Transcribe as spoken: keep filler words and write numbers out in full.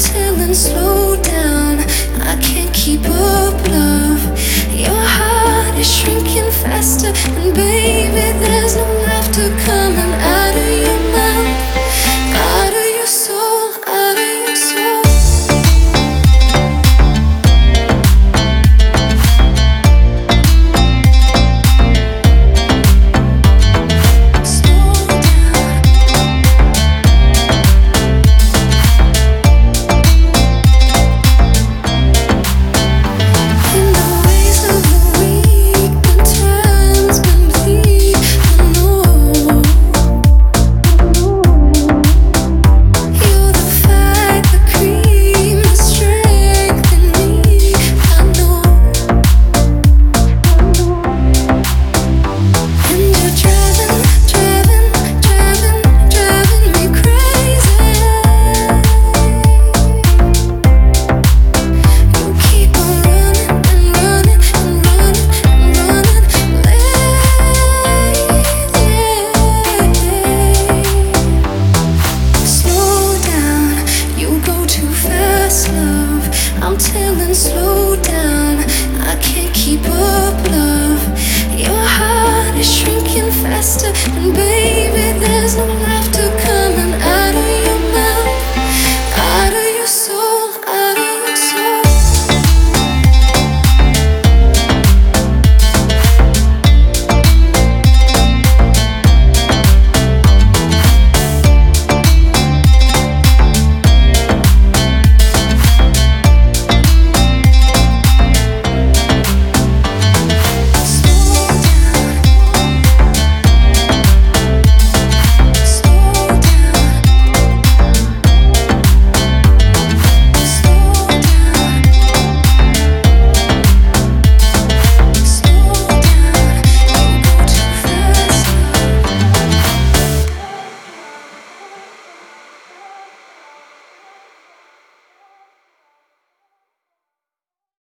telling, slow down. I can't keep up, love. Your heart is shrinking faster, and baby, there's no laughter coming out of your mouth, out of your soul, out of your soul. I'm telling, slow down. I can't keep up, love. Your heart is shrinking faster, and baby, there's no light.